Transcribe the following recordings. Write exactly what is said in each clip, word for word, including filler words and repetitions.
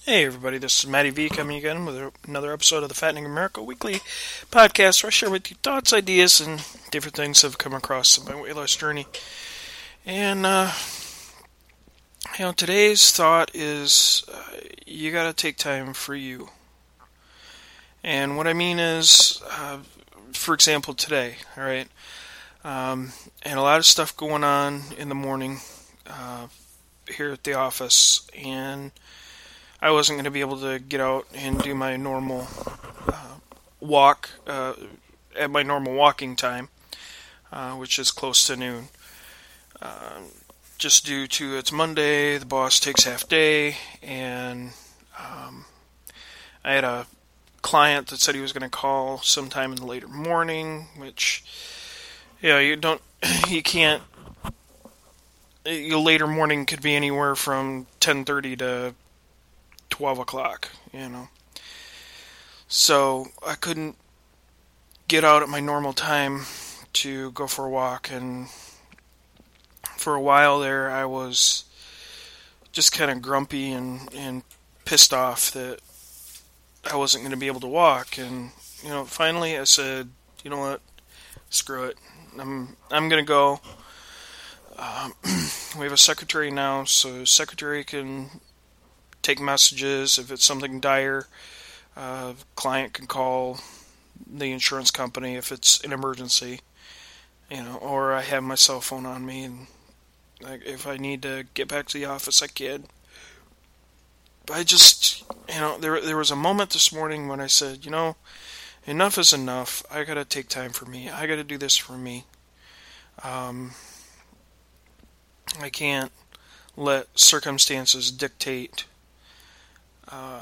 Hey everybody, this is Matty V coming again with another episode of the Fattening America Weekly podcast where I share with you thoughts, ideas, and different things that have come across in my weight loss journey. And, uh, you know, today's thought is uh, you gotta take time for you. And what I mean is, uh, for example, today, alright, um, and a lot of stuff going on in the morning uh, here at the office, and I wasn't going to be able to get out and do my normal uh, walk uh, at my normal walking time, uh, which is close to noon. Uh, just due to it's Monday, the boss takes half day, and um, I had a client that said he was going to call sometime in the later morning, which, you know, you don't, you can't, your later morning could be anywhere from ten thirty to twelve o'clock, you know. So I couldn't get out at my normal time to go for a walk, and for a while there I was just kind of grumpy and, and pissed off that I wasn't going to be able to walk. And, you know, finally I said, you know what, screw it. I'm, I'm going to go. Um, we have a secretary now, so secretary can take messages. If it's something dire, uh, client can call the insurance company if it's an emergency, you know, or I have my cell phone on me, and like, if I need to get back to the office, I can. But I just, you know, there there was a moment this morning when I said, you know, enough is enough. I gotta take time for me. I gotta do this for me. Um, I can't let circumstances dictate Uh,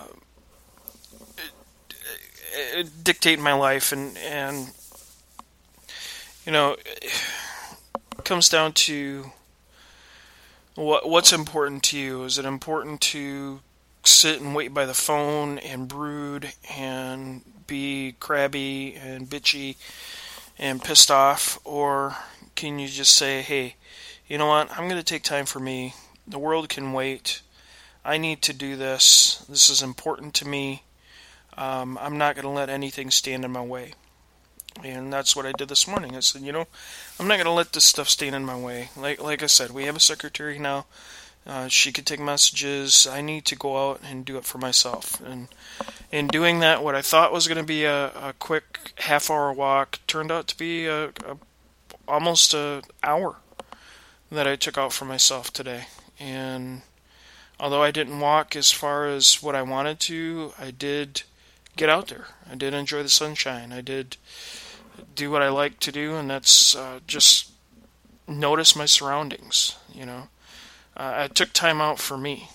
it, it dictate my life, and, and you know, it comes down to what what's important to you. Is it important to sit and wait by the phone and brood and be crabby and bitchy and pissed off, or can you just say, hey, you know what, I'm going to take time for me. The world can wait. I need to do this. This is important to me. Um, I'm not going to let anything stand in my way. And that's what I did this morning. I said, you know, I'm not going to let this stuff stand in my way. Like like I said, we have a secretary now. Uh, she could take messages. I need to go out and do it for myself. And in doing that, what I thought was going to be a, a quick half-hour walk turned out to be a, a, almost an hour that I took out for myself today. And although I didn't walk as far as what I wanted to, I did get out there. I did enjoy the sunshine. I did do what I like to do, and that's uh, just notice my surroundings, you know. Uh, I took time out for me.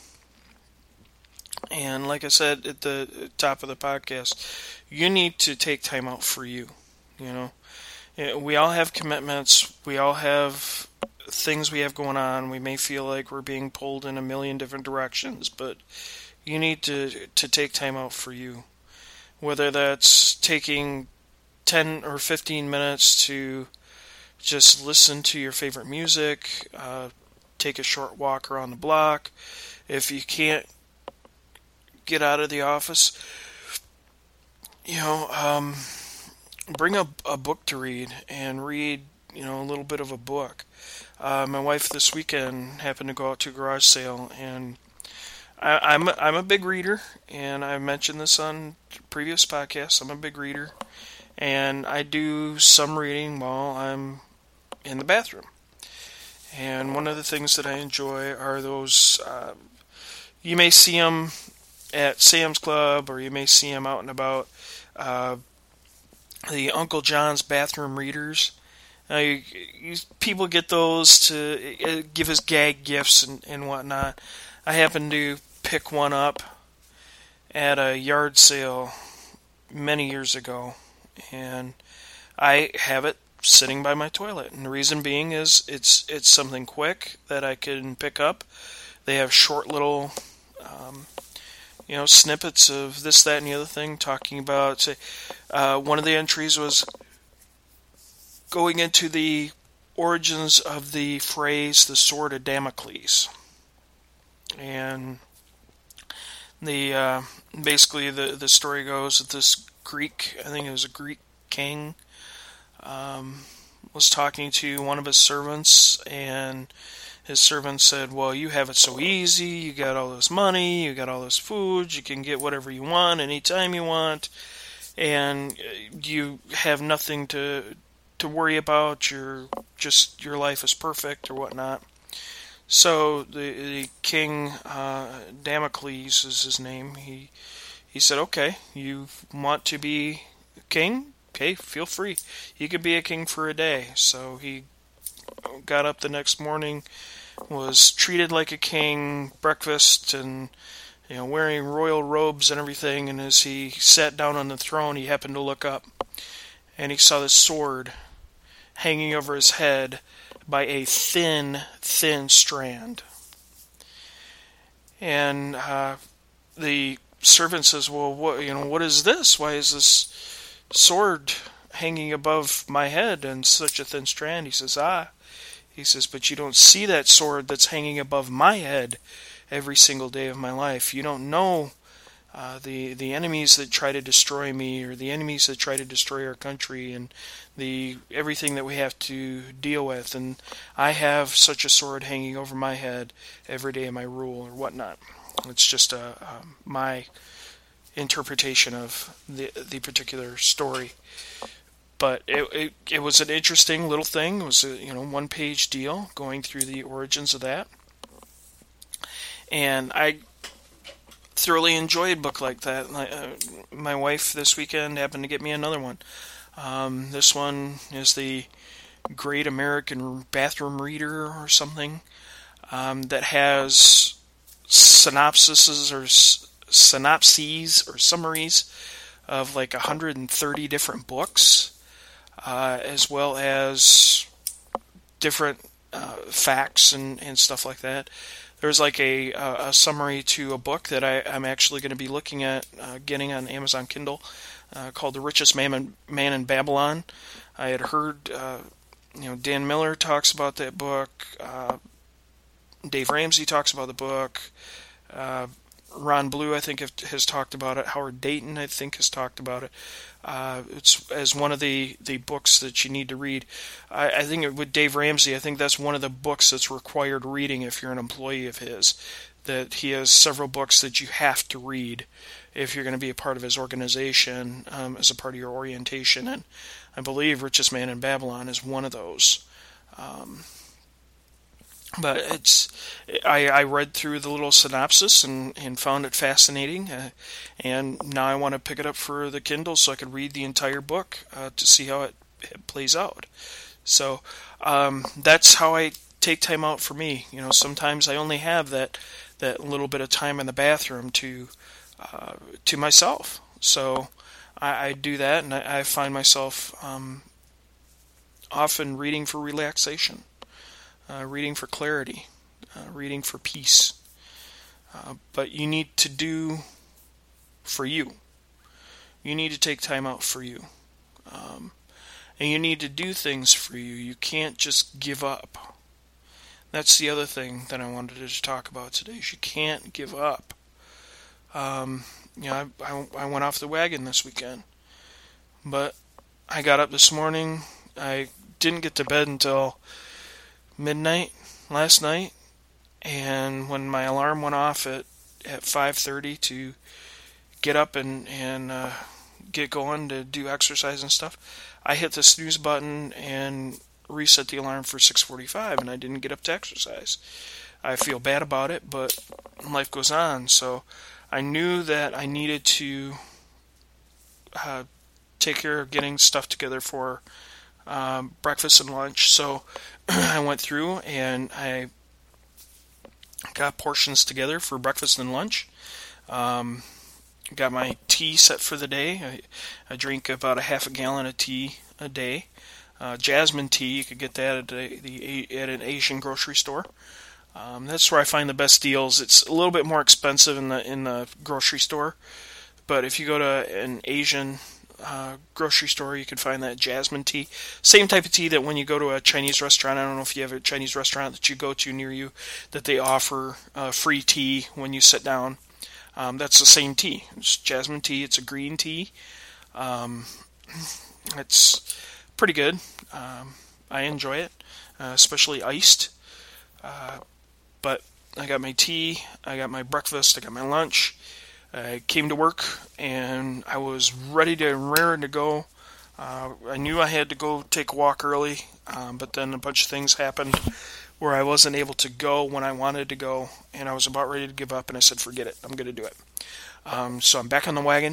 And like I said at the top of the podcast, you need to take time out for you, you know. We all have commitments. We all have things we have going on. We may feel like we're being pulled in a million different directions, but you need to to take time out for you. Whether that's taking ten or fifteen minutes to just listen to your favorite music, uh, take a short walk around the block. If you can't get out of the office, you know, um, bring a, a book to read and read, you know, a little bit of a book. Uh, my wife this weekend happened to go out to a garage sale, and I, I'm a, I'm a big reader, and I mentioned this on previous podcasts. I'm a big reader, and I do some reading while I'm in the bathroom. And one of the things that I enjoy are those, uh, you may see them at Sam's Club, or you may see them out and about, uh, the Uncle John's bathroom readers. Uh, you, you, people get those to uh, give us gag gifts and, and whatnot. I happened to pick one up at a yard sale many years ago, and I have it sitting by my toilet. And the reason being is it's it's something quick that I can pick up. They have short little, um, you know, snippets of this, that, and the other thing, talking about, say, uh, one of the entries was going into the origins of the phrase, the sword of Damocles. And The uh, basically the the story goes that this Greek, I think it was a Greek king, um, was talking to one of his servants, and his servant said, "Well, you have it so easy. You got all this money, you got all this food, you can get whatever you want anytime you want, and you have nothing to to worry about. You're just your life is perfect or whatnot." So the, the king, uh, Damocles is his name. He he said, "Okay, you want to be king? Okay, feel free. You could be a king for a day." So he got up the next morning, was treated like a king, breakfast, and you know, wearing royal robes and everything. And as he sat down on the throne, he happened to look up, and he saw this sword hanging over his head by a thin, thin strand. And uh, the servant says, "Well, what you know, what is this? Why is this sword hanging above my head and such a thin strand?" He says, "Ah," he says, "but you don't see that sword that's hanging above my head every single day of my life. You don't know uh, the the enemies that try to destroy me, or the enemies that try to destroy our country, and the everything that we have to deal with. And I have such a sword hanging over my head every day of my rule," or whatnot. It's just a, um, my interpretation of the the particular story. But it, it it was an interesting little thing. It was a you know one page deal going through the origins of that, and I thoroughly enjoyed a book like that. Uh, my wife this weekend happened to get me another one. Um, this one is the Great American Bathroom Reader or something, um, that has synopsises or s- synopses or summaries of like one hundred thirty different books, uh, as well as different uh, facts and, and stuff like that. There's like a, a summary to a book that I, I'm actually going to be looking at uh, getting on Amazon Kindle, uh, called The Richest Man in, Man in Babylon. I had heard, uh, you know, Dan Miller talks about that book. Uh, Dave Ramsey talks about the book. Uh, Ron Blue, I think, have, has talked about it. Howard Dayton, I think, has talked about it. Uh, it's as one of the, the books that you need to read. I, I think with Dave Ramsey, I think that's one of the books that's required reading if you're an employee of his. That he has several books that you have to read if you're going to be a part of his organization, um, as a part of your orientation. And I believe Richest Man in Babylon is one of those. Um, But it's I, I read through the little synopsis and, and found it fascinating, uh, and now I want to pick it up for the Kindle so I could read the entire book uh, to see how it, it plays out. So um, that's how I take time out for me. You know, sometimes I only have that that little bit of time in the bathroom to uh, to myself. So I, I do that, and I, I find myself um, often reading for relaxation. Uh, reading for clarity, uh, reading for peace. Uh, but you need to do for you. You need to take time out for you. Um, and you need to do things for you. You can't just give up. That's the other thing that I wanted to talk about today. Is you can't give up. Um, you know, I, I, I went off the wagon this weekend. But I got up this morning. I didn't get to bed until midnight last night, and when my alarm went off at, at five thirty to get up and, and uh, get going to do exercise and stuff, I hit the snooze button and reset the alarm for six forty-five, and I didn't get up to exercise. I feel bad about it, but life goes on, so I knew that I needed to uh, take care of getting stuff together for um, breakfast and lunch, so I went through and I got portions together for breakfast and lunch. Um, got my tea set for the day. I, I drink about a half a gallon of tea a day. Uh, jasmine tea, you could get that at, a, the, at an Asian grocery store. Um, that's where I find the best deals. It's a little bit more expensive in the in the grocery store, but if you go to an Asian Uh, grocery store, you can find that jasmine tea. Same type of tea that when you go to a Chinese restaurant, I don't know if you have a Chinese restaurant that you go to near you, that they offer uh, free tea when you sit down. Um, that's the same tea. It's jasmine tea. It's a green tea. Um, it's pretty good. Um, I enjoy it, uh, especially iced. Uh, but I got my tea, I got my breakfast, I got my lunch. I came to work and I was ready to raring to go. Uh, I knew I had to go take a walk early, um, but then a bunch of things happened where I wasn't able to go when I wanted to go, and I was about ready to give up, and I said, forget it, I'm going to do it. Um, so I'm back on the wagon,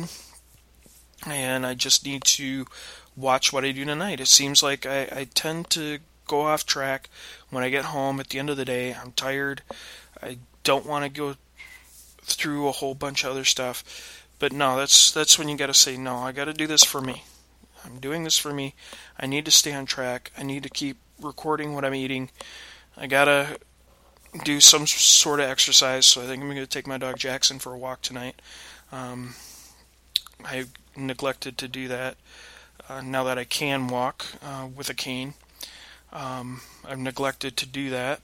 and I just need to watch what I do tonight. It seems like I, I tend to go off track when I get home at the end of the day. I'm tired. I don't want to go through a whole bunch of other stuff. But no, that's that's when you got to say, no, I got to do this for me. I'm doing this for me. I need to stay on track. I need to keep recording what I'm eating. I got to do some sort of exercise, so I think I'm going to take my dog Jackson for a walk tonight. Um, I neglected to do that. Uh, now that I can walk uh, with a cane, um, I've neglected to do that.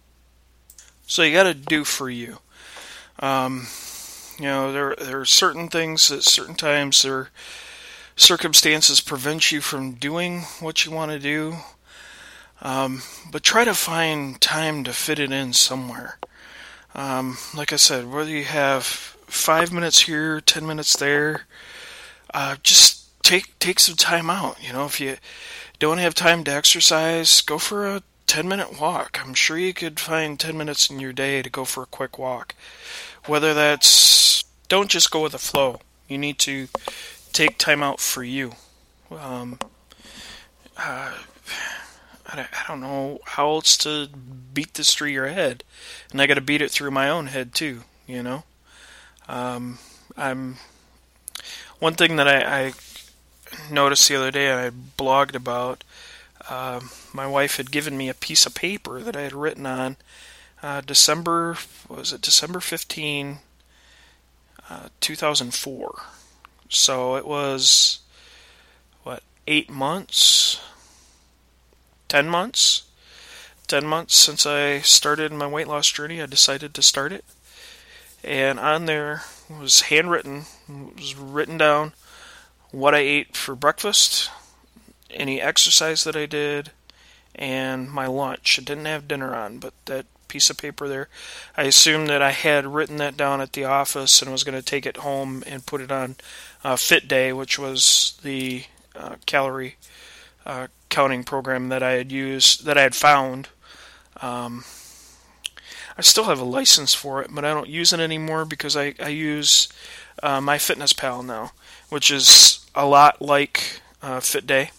So you got to do for you. Um, you know, there there are certain things that certain times or circumstances prevent you from doing what you want to do. Um, but try to find time to fit it in somewhere. Um, like I said, whether you have five minutes here, ten minutes there, uh, just take take some time out. You know, if you don't have time to exercise, go for a ten minute walk. I'm sure you could find ten minutes in your day to go for a quick walk. Whether that's, don't just go with the flow. You need to take time out for you. Um, uh, I don't know how else to beat this through your head, and I got to beat it through my own head too. You know, um, I'm one thing that I, I noticed the other day. I blogged about. Uh, my wife had given me a piece of paper that I had written on uh, December. What was it December fifteenth, uh, two thousand four? So it was what eight months. Ten months? Ten months since I started my weight loss journey. I decided to start it. And on there was handwritten, was written down what I ate for breakfast, any exercise that I did, and my lunch. I didn't have dinner on, but that piece of paper there, I assumed that I had written that down at the office and was going to take it home and put it on uh, Fit Day, which was the uh, calorie Uh, counting program that I had used, that I had found. Um, I still have a license for it, but I don't use it anymore because I, I use uh, MyFitnessPal now, which is a lot like uh, Fit Day,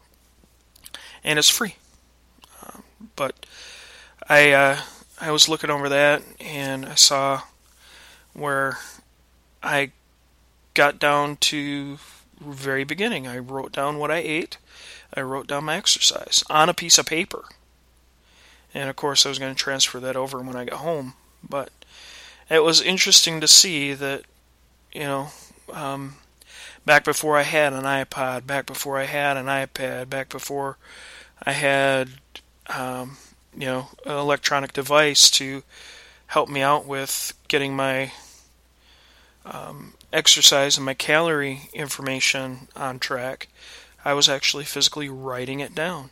and it's free. Uh, but I uh, I was looking over that, and I saw where I got down to the very beginning. I wrote down what I ate. I wrote down my exercise on a piece of paper. And of course I was going to transfer that over when I got home. But it was interesting to see that, you know, um, back before I had an iPod, back before I had an iPad, back before I had, um, you know, an electronic device to help me out with getting my um, exercise and my calorie information on track, I was actually physically writing it down.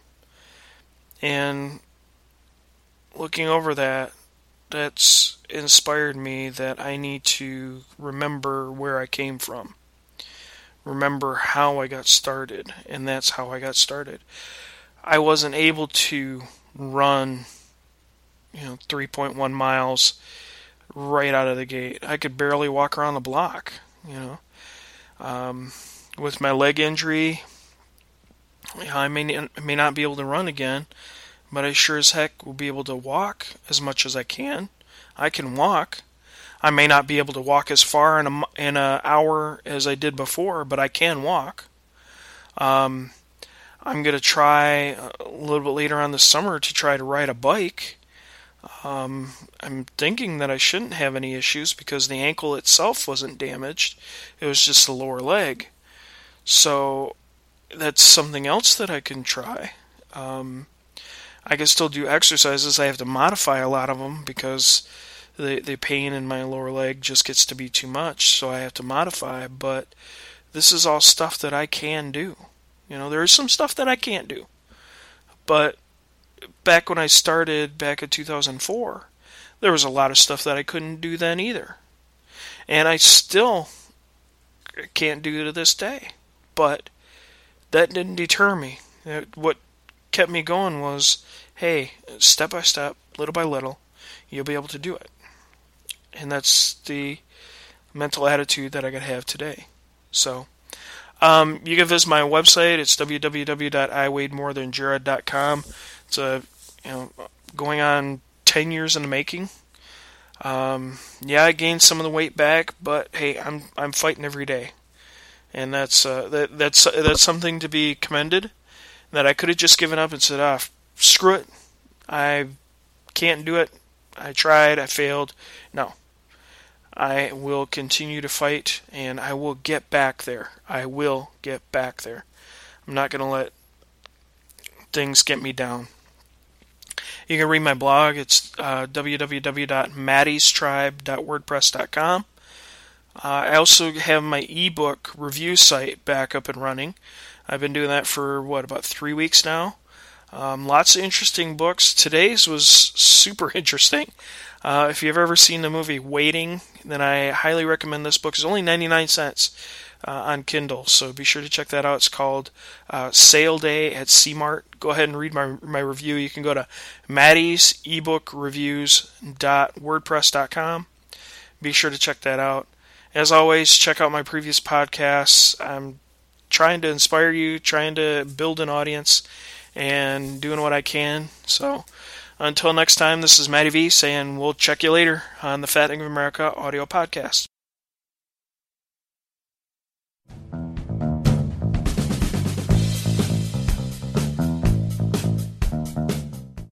And looking over that, that's inspired me that I need to remember where I came from. Remember how I got started, and that's how I got started. I wasn't able to run, you know, three point one miles right out of the gate. I could barely walk around the block, you know. Um, with my leg injury, I may, may not be able to run again, but I sure as heck will be able to walk as much as I can. I can walk. I may not be able to walk as far in a in an hour as I did before, but I can walk. Um, I'm going to try a little bit later on this summer to try to ride a bike. Um, I'm thinking that I shouldn't have any issues because the ankle itself wasn't damaged. It was just the lower leg. So that's something else that I can try. Um, I can still do exercises. I have to modify a lot of them because the, the pain in my lower leg just gets to be too much, so I have to modify, but this is all stuff that I can do. You know, there is some stuff that I can't do. But back when I started, back in two thousand four, there was a lot of stuff that I couldn't do then either. And I still can't do to this day. But that didn't deter me. What kept me going was, hey, step by step, little by little, you'll be able to do it. And that's the mental attitude that I gotta have today. So, um, you can visit my website. It's w w w dot i weighed more than jared dot com. It's a, you know, going on ten years in the making. Um, yeah, I gained some of the weight back, but hey, I'm I'm fighting every day, and that's uh, that that's that's something to be commended. That I could have just given up and said, "Ah, screw it, I can't do it. I tried, I failed." No, I will continue to fight, and I will get back there. I will get back there. I'm not going to let things get me down. You can read my blog. It's uh, w w w dot maddie's tribe dot wordpress dot com. Uh, I also have my ebook review site back up and running. I've been doing that for, what, about three weeks now. Um, lots of interesting books. Today's was super interesting. Uh, if you've ever seen the movie Waiting, then I highly recommend this book. It's only ninety-nine cents uh, on Kindle, so be sure to check that out. It's called uh, Sale Day at C Mart. Go ahead and read my my review. You can go to maddies ebook reviews dot wordpress dot com. Be sure to check that out. As always, check out my previous podcasts. I'm trying to inspire you, trying to build an audience, and doing what I can. So, until next time, this is Matty V saying we'll check you later on the Fattening of America audio podcast.